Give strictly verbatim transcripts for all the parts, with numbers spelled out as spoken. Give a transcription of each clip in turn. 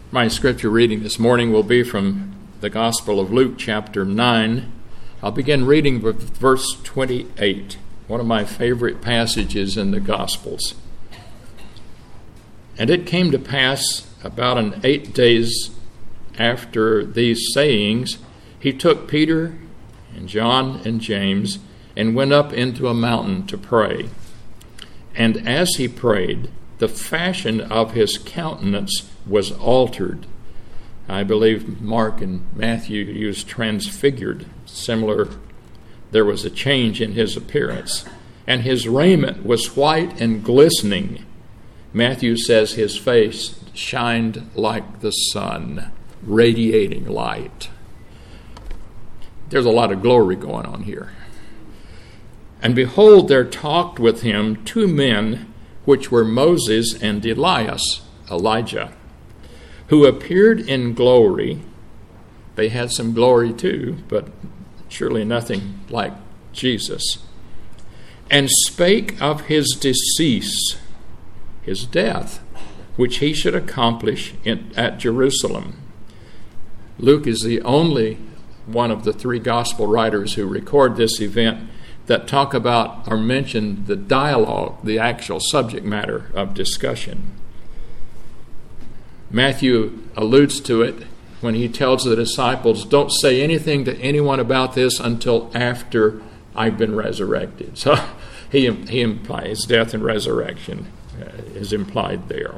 My scripture reading this morning will be from the Gospel of Luke, chapter nine. I'll begin reading with verse twenty-eight, one of my favorite passages in the Gospels. And it came to pass about an eight days after these sayings, he took Peter and John and James and went up into a mountain to pray. And as he prayed, the fashion of his countenance was altered. I believe Mark and Matthew used transfigured. Similar, there was a change in his appearance. And his raiment was white and glistening. Matthew says his face shined like the sun, radiating light. There's a lot of glory going on here. And behold, there talked with him two men, which were Moses and Elias, Elijah, who appeared in glory. They had some glory too, but surely nothing like Jesus. And spake of his decease, his death, which he should accomplish in, at Jerusalem. Luke is the only one of the three gospel writers who record this event that talk about or mention the dialogue, the actual subject matter of discussion. Matthew alludes to it when he tells the disciples, don't say anything to anyone about this until after I've been resurrected. So he, he implies death and resurrection uh, is implied there.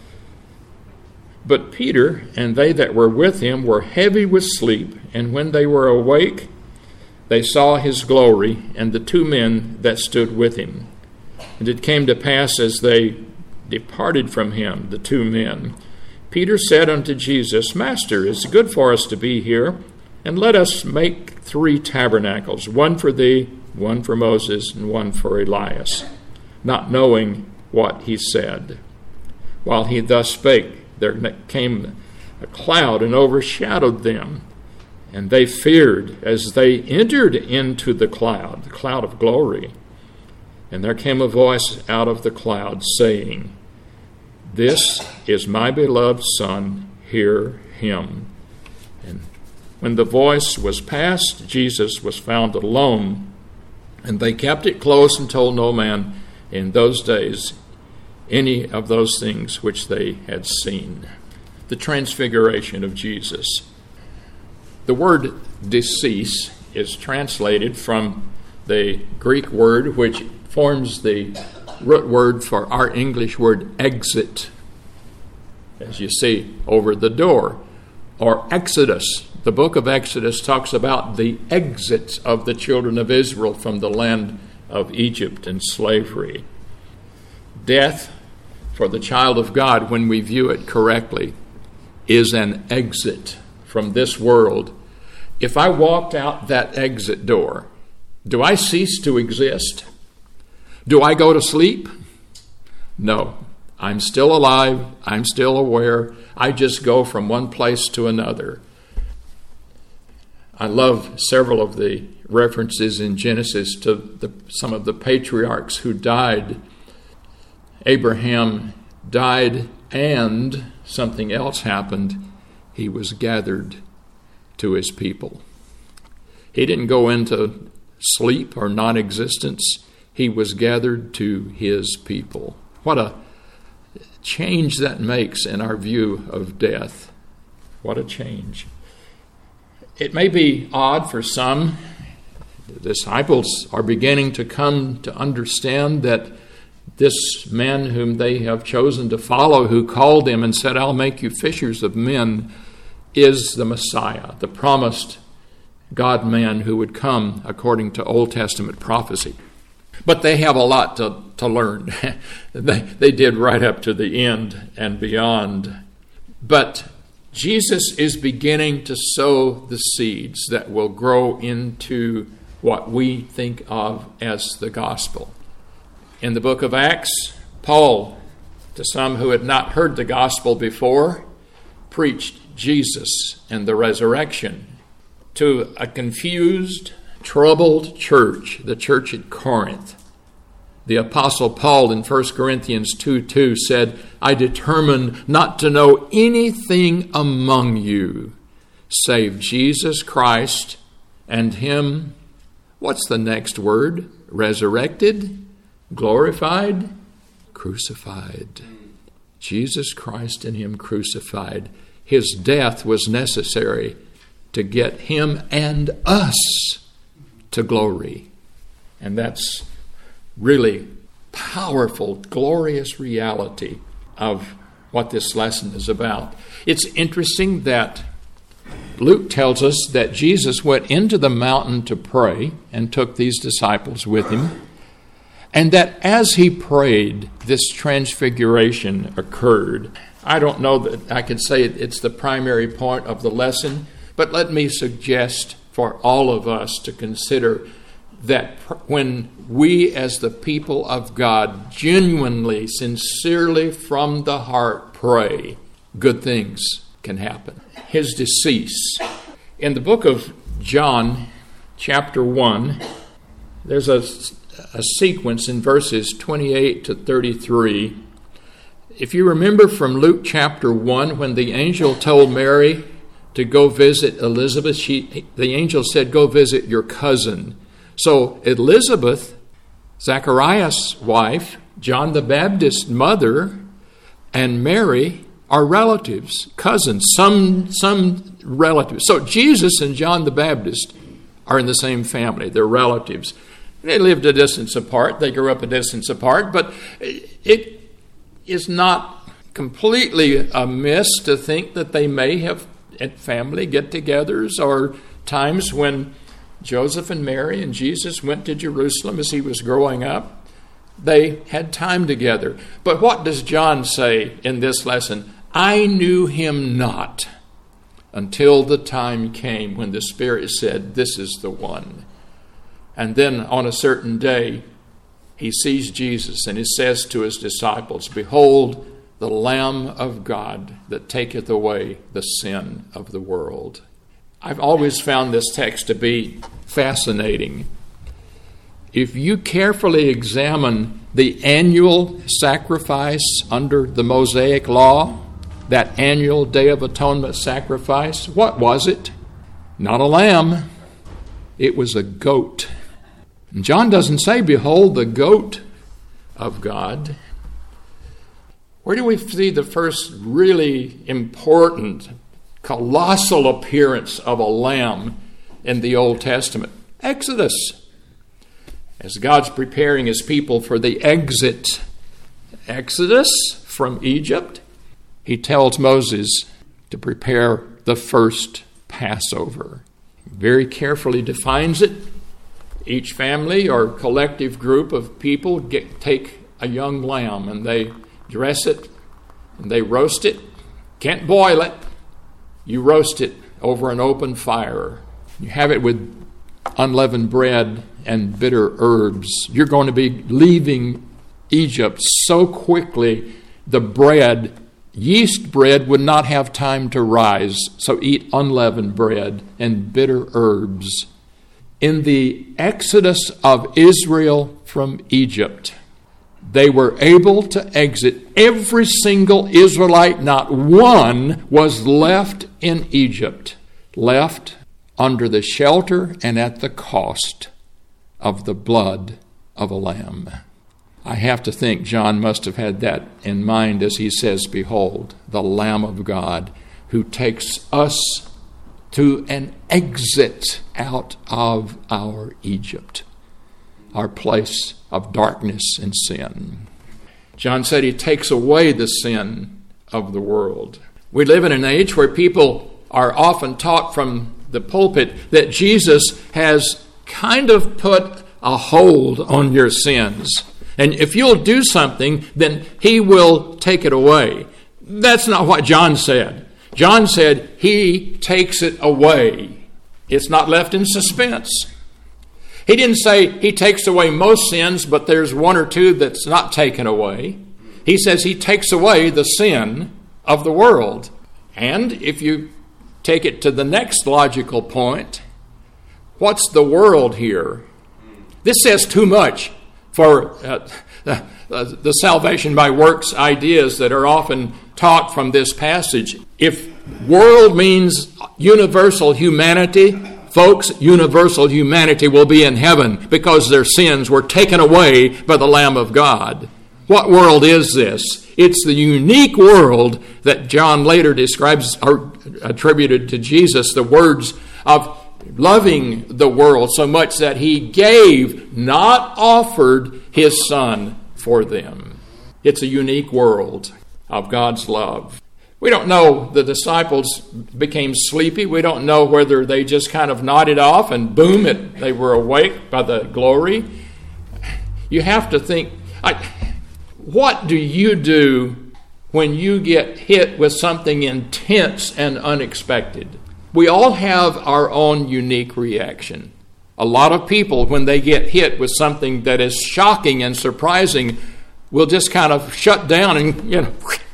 But Peter and they that were with him were heavy with sleep, and when they were awake, they saw his glory and the two men that stood with him. And it came to pass as they departed from him, the two men, Peter said unto Jesus, Master, it's good for us to be here, and let us make three tabernacles, one for thee, one for Moses, and one for Elias, not knowing what he said. While he thus spake, there came a cloud and overshadowed them, and they feared as they entered into the cloud, the cloud of glory. And there came a voice out of the cloud saying, This is my beloved Son, hear him. And when the voice was past, Jesus was found alone, and they kept it close and told no man in those days any of those things which they had seen. The transfiguration of Jesus. The word decease is translated from the Greek word which forms the root word for our English word exit, as you see over the door, or Exodus. The book of Exodus talks about the exits of the children of Israel from the land of Egypt and slavery. Death for the child of God, when we view it correctly, is an exit from this world. If I walked out that exit door, do I cease to exist? Do I go to sleep? No. I'm still alive. I'm still aware. I just go from one place to another. I love several of the references in Genesis to the, some of the patriarchs who died. Abraham died and something else happened. He was gathered to his people. He didn't go into sleep or non-existence. He was gathered to his people. What a change that makes in our view of death. What a change. It may be odd for some. The disciples are beginning to come to understand that this man whom they have chosen to follow, who called them and said, I'll make you fishers of men, is the Messiah, the promised God-man who would come according to Old Testament prophecy. But they have a lot to, to learn. they, they did right up to the end and beyond. But Jesus is beginning to sow the seeds that will grow into what we think of as the gospel. In the book of Acts, Paul, to some who had not heard the gospel before, preached Jesus and the resurrection to a confused, troubled church, the church at Corinth. The Apostle Paul in First Corinthians two two said, I determined not to know anything among you save Jesus Christ and Him. What's the next word? Resurrected, glorified, crucified. Jesus Christ and Him crucified. His death was necessary to get Him and us to glory. And that's really powerful, glorious reality of what this lesson is about. It's interesting that Luke tells us that Jesus went into the mountain to pray and took these disciples with him, and that as he prayed, this transfiguration occurred. I don't know that I can say it's the primary point of the lesson, but let me suggest for all of us to consider that when we as the people of God genuinely, sincerely from the heart pray, good things can happen. His decease. In the book of John, chapter one, there's a, a sequence in verses twenty-eight to thirty-three. If you remember from Luke chapter one, when the angel told Mary to go visit Elizabeth, she, the angel said, go visit your cousin. So Elizabeth, Zacharias' wife, John the Baptist's mother, and Mary are relatives, cousins, some some relatives. So Jesus and John the Baptist are in the same family. They're relatives. They lived a distance apart. They grew up a distance apart. But it is not completely amiss to think that they may have at family get-togethers or times when Joseph and Mary and Jesus went to Jerusalem as he was growing up. They had time together. But what does John say in this lesson? I knew him not until the time came when the Spirit said, this is the one. And then on a certain day, he sees Jesus and he says to his disciples, behold, the Lamb of God that taketh away the sin of the world. I've always found this text to be fascinating. If you carefully examine the annual sacrifice under the Mosaic law, that annual Day of Atonement sacrifice, what was it? Not a lamb. It was a goat. And John doesn't say, behold, the goat of God. Where do we see the first really important, colossal appearance of a lamb in the Old Testament? Exodus. As God's preparing his people for the exit, Exodus from Egypt, he tells Moses to prepare the first Passover. Very carefully defines it. Each family or collective group of people get, take a young lamb and they dress it and they roast it. Can't boil it. You roast it over an open fire. You have it with unleavened bread and bitter herbs. You're going to be leaving Egypt so quickly, the bread, yeast bread, would not have time to rise. So eat unleavened bread and bitter herbs. In the exodus of Israel from Egypt, they were able to exit. Every single Israelite, not one, was left in Egypt, left under the shelter and at the cost of the blood of a lamb. I have to think John must have had that in mind as he says, behold, the Lamb of God who takes us to an exit out of our Egypt, our place of darkness and sin. John said he takes away the sin of the world. We live in an age where people are often taught from the pulpit that Jesus has kind of put a hold on your sins. And if you'll do something, then he will take it away. That's not what John said. John said he takes it away. It's not left in suspense. He didn't say he takes away most sins, but there's one or two that's not taken away. He says he takes away the sin of the world. And if you take it to the next logical point, what's the world here? This says too much for uh, the, the salvation by works ideas that are often taught from this passage. If world means universal humanity, folks, universal humanity will be in heaven because their sins were taken away by the Lamb of God. What world is this? It's the unique world that John later describes or attributed to Jesus, the words of loving the world so much that he gave, not offered, his Son for them. It's a unique world of God's love. We don't know the disciples became sleepy. We don't know whether they just kind of nodded off and boom, it, they were awake by the glory. You have to think, I, what do you do when you get hit with something intense and unexpected? We all have our own unique reaction. A lot of people, when they get hit with something that is shocking and surprising, will just kind of shut down and, you know,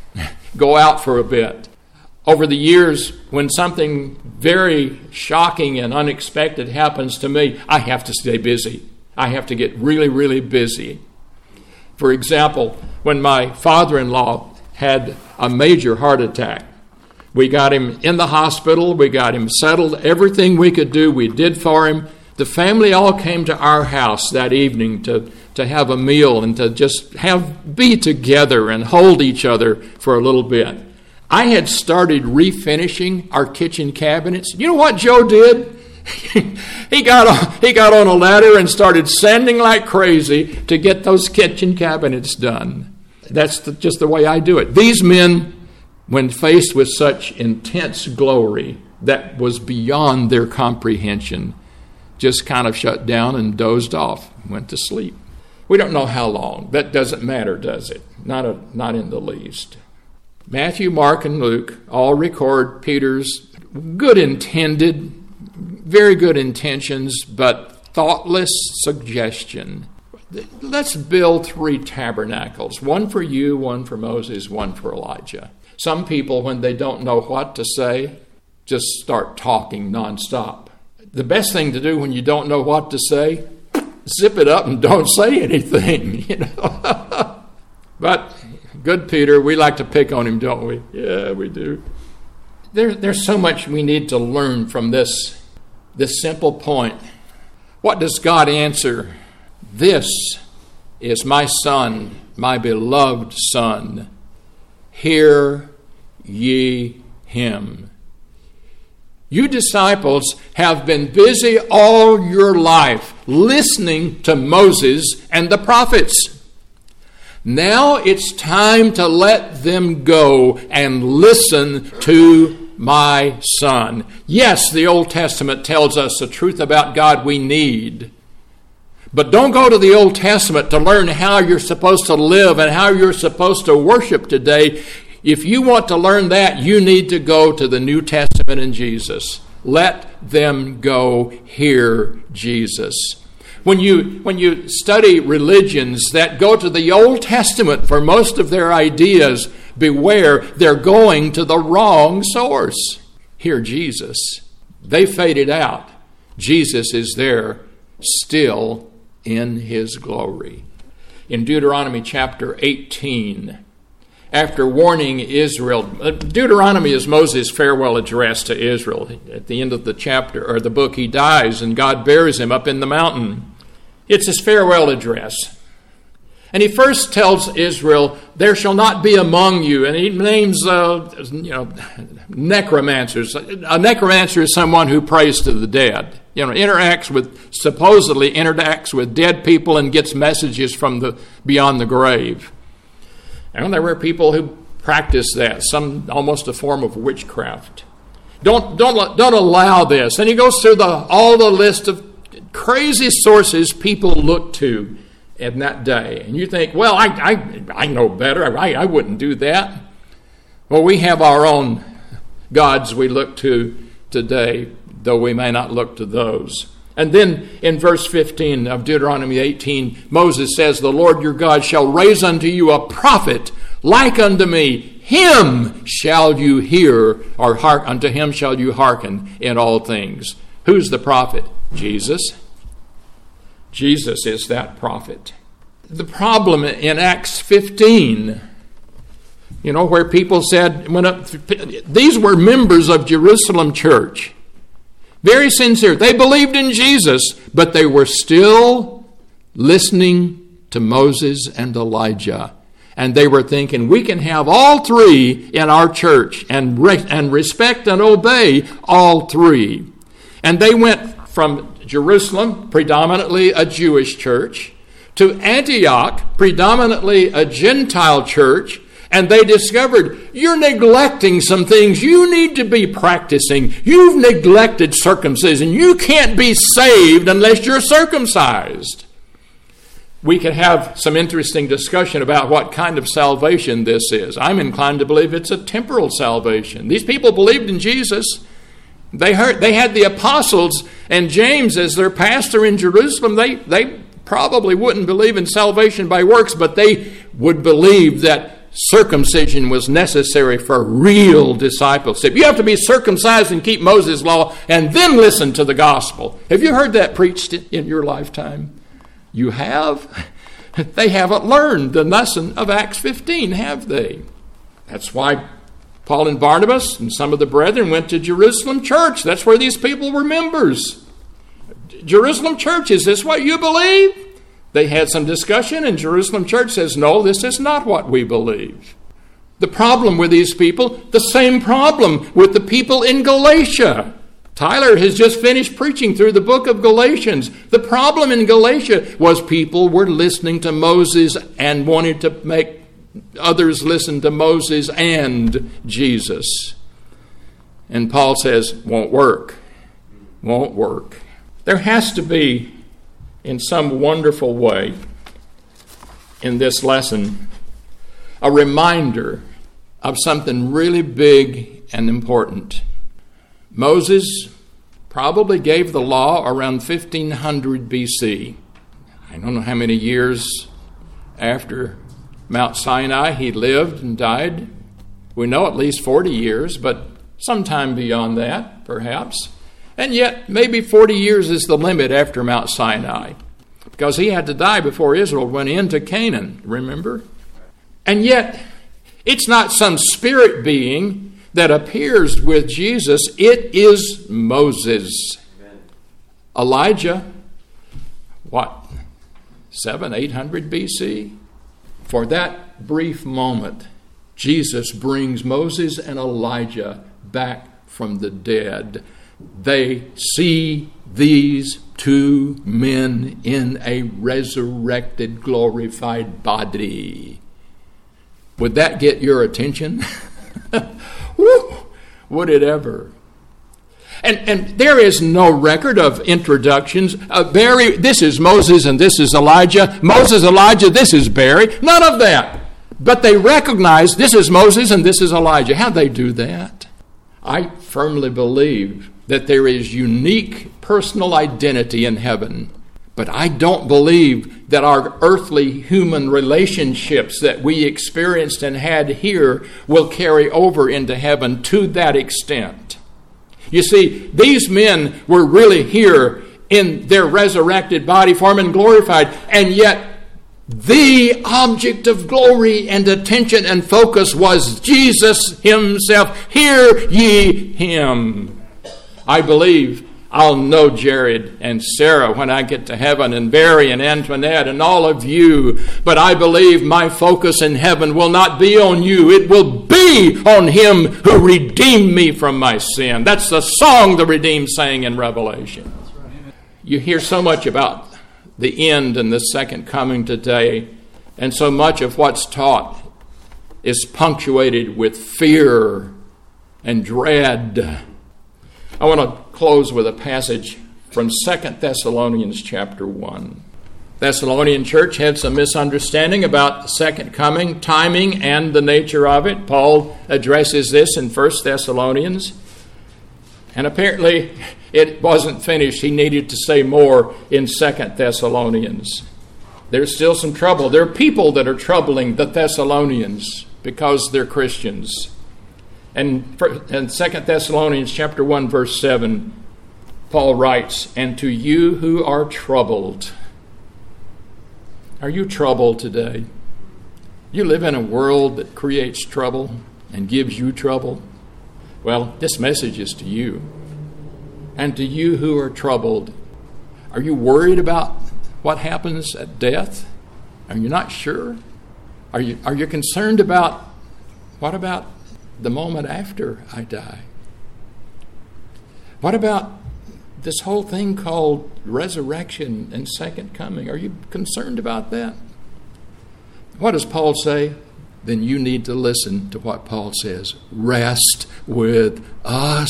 go out for a bit. Over the years, when something very shocking and unexpected happens to me, I have to stay busy. I have to get really, really busy. For example, when my father-in-law had a major heart attack, we got him in the hospital, we got him settled, everything we could do, we did for him. The family all came to our house that evening to, to have a meal and to just have be together and hold each other for a little bit. I had started refinishing our kitchen cabinets. You know what Joe did? he got on, he got on a ladder and started sanding like crazy to get those kitchen cabinets done. That's the, just the way I do it. These men, when faced with such intense glory that was beyond their comprehension, just kind of shut down and dozed off, went to sleep. We don't know how long. That doesn't matter, does it? Not a, not in the least. Matthew, Mark, and Luke all record Peter's good intended, very good intentions, but thoughtless suggestion. Let's build three tabernacles, one for you, one for Moses, one for Elijah. Some people, when they don't know what to say, just start talking nonstop. The best thing to do when you don't know what to say, zip it up and don't say anything, you know. But good Peter, we like to pick on him, don't we? Yeah, we do. There, there's so much we need to learn from this, this simple point. What does God answer? This is my Son, my beloved Son. Hear ye him. You disciples have been busy all your life listening to Moses and the prophets. Now it's time to let them go and listen to my Son. Yes, the Old Testament tells us the truth about God we need. But don't go to the Old Testament to learn how you're supposed to live and how you're supposed to worship today. If you want to learn that, you need to go to the New Testament and Jesus. Let them go hear Jesus. When you, when you study religions that go to the Old Testament for most of their ideas, beware, they're going to the wrong source. Hear Jesus. They faded out. Jesus is there still in his glory. In Deuteronomy chapter eighteen, after warning Israel, Deuteronomy is Moses' farewell address to Israel. At the end of the chapter, or the book, he dies and God buries him up in the mountain. It's his farewell address. And he first tells Israel, there shall not be among you, and he names uh, you know, necromancers. A necromancer is someone who prays to the dead. You know, interacts with, supposedly interacts with dead people and gets messages from the beyond the grave. And there were people who practiced that, some almost a form of witchcraft. Don't don't don't allow this. And he goes through the all the list of crazy sources people look to in that day. And you think, well, I I, I know better. I, I wouldn't do that. Well, we have our own gods we look to today, though we may not look to those. And then in verse fifteen of Deuteronomy eighteen, Moses says, the Lord your God shall raise unto you a prophet like unto me. Him shall you hear, or heark, unto him shall you hearken in all things. Who's the prophet? Jesus. Jesus is that prophet. the problem in Acts fifteen, you know, where people said, went up, these were members of Jerusalem church. Very sincere. They believed in Jesus, but they were still listening to Moses and Elijah. And they were thinking, we can have all three in our church and, re- and respect and obey all three. And they went from Jerusalem, predominantly a Jewish church, to Antioch, predominantly a Gentile church, and they discovered, you're neglecting some things you need to be practicing. You've neglected circumcision. You can't be saved unless you're circumcised. We could have some interesting discussion about what kind of salvation this is. I'm inclined to believe it's a temporal salvation. These people believed in Jesus. They heard, they had the apostles and James as their pastor in Jerusalem. They, they probably wouldn't believe in salvation by works, but they would believe that circumcision was necessary for real discipleship. You have to be circumcised and keep Moses' law and then listen to the gospel. Have you heard that preached in your lifetime? You have? They haven't learned the lesson of Acts fifteen, have they? That's why Paul and Barnabas and some of the brethren went to Jerusalem church. That's where these people were members. Jerusalem church, is this what you believe? They had some discussion, and Jerusalem church says, no, this is not what we believe. The problem with these people, the same problem with the people in Galatia. Tyler has just finished preaching through the book of Galatians. The problem in Galatia was people were listening to Moses and wanted to make others listen to Moses and Jesus. And Paul says, won't work. Won't work. There has to be, in some wonderful way, in this lesson, a reminder of something really big and important. Moses probably gave the law around fifteen hundred B C. I don't know how many years after Mount Sinai he lived and died. We know at least forty years, but sometime beyond that, perhaps. And yet, maybe forty years is the limit after Mount Sinai, because he had to die before Israel went into Canaan, remember? And yet, it's not some spirit being that appears with Jesus. It is Moses. Amen. Elijah, what, seven, eight hundred B C? For that brief moment, Jesus brings Moses and Elijah back from the dead. They see these two men in a resurrected, glorified body. Would that get your attention? Woo! Would it ever? And and there is no record of introductions. Uh, Barry, this is Moses and this is Elijah. Moses, Elijah, this is Barry. None of that. But they recognize this is Moses and this is Elijah. How'd they do that? I firmly believe that there is unique personal identity in heaven. But I don't believe that our earthly human relationships that we experienced and had here will carry over into heaven to that extent. You see, these men were really here in their resurrected body form and glorified, and yet the object of glory and attention and focus was Jesus himself. Hear ye him. I believe I'll know Jared and Sarah when I get to heaven, and Barry and Antoinette and all of you. But I believe my focus in heaven will not be on you. It will be on him who redeemed me from my sin. That's the song the redeemed sang in Revelation. You hear so much about the end and the second coming today, and so much of what's taught is punctuated with fear and dread. I want to close with a passage from Second Thessalonians chapter one. Thessalonian church had some misunderstanding about the second coming, timing, and the nature of it. Paul addresses this in First Thessalonians. And apparently it wasn't finished. He needed to say more in Second Thessalonians. There's still some trouble. There are people that are troubling the Thessalonians because they're Christians. And in Second Thessalonians chapter one, verse seven, Paul writes, "And to you who are troubled, Are you troubled today? You live in a world that creates trouble and gives you trouble. Well, this message is to you. And to you who are troubled, are you worried about what happens at death? Are you not sure? Are you, are you concerned about, what about the moment after I die? What about this whole thing called resurrection and second coming? Are you concerned about that? What does Paul say? Then you need to listen to what Paul says. Rest with us.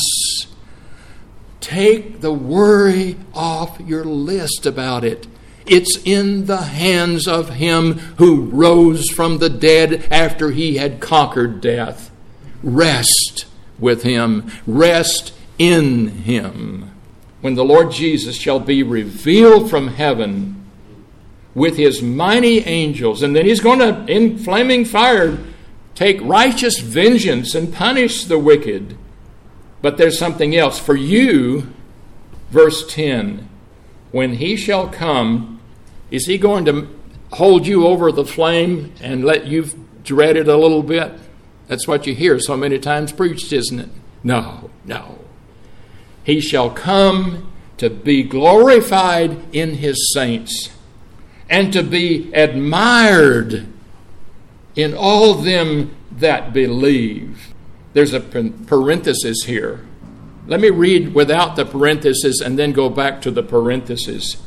Take the worry off your list about it. It's in the hands of him who rose from the dead after he had conquered death. Rest with him. Rest in him. When the Lord Jesus shall be revealed from heaven with his mighty angels, and then he's going to, in flaming fire, take righteous vengeance and punish the wicked. But there's something else. For you, verse ten, when he shall come, is he going to hold you over the flame and let you dread it a little bit? That's what you hear so many times preached, isn't it? No, no. He shall come to be glorified in his saints and to be admired in all them that believe. There's a parenthesis here. Let me read without the parenthesis and then go back to the parenthesis.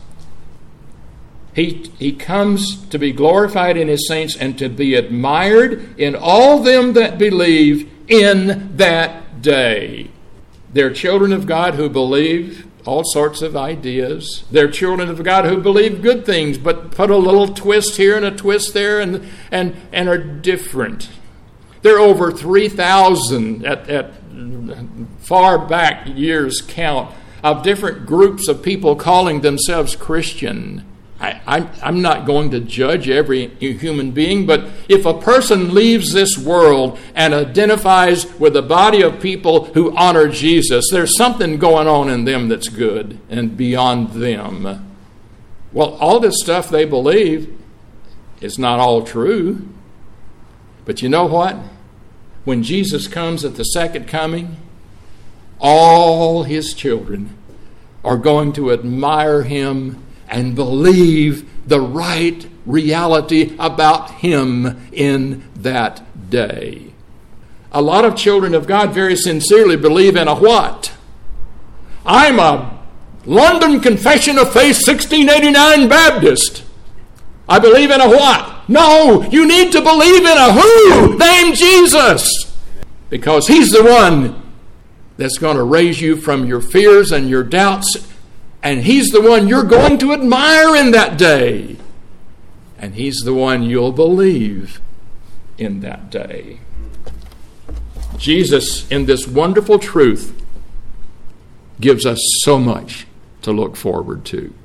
He, he comes to be glorified in his saints and to be admired in all them that believe in that day. They're children of God who believe all sorts of ideas. They're children of God who believe good things, but put a little twist here and a twist there and and, and are different. There are over three thousand at, at far back years count of different groups of people calling themselves Christian. I, I, I'm not going to judge every human being, but if a person leaves this world and identifies with a body of people who honor Jesus, there's something going on in them that's good and beyond them. Well, all this stuff they believe is not all true. But you know what? When Jesus comes at the second coming, all his children are going to admire him and believe the right reality about him in that day. A lot of children of God very sincerely believe in a what? I'm a London Confession of Faith sixteen eighty-nine Baptist. I believe in a what? No, you need to believe in a who named Jesus. Because he's the one that's going to raise you from your fears and your doubts. And he's the one you're going to admire in that day. And he's the one you'll believe in that day. Jesus, in this wonderful truth, gives us so much to look forward to.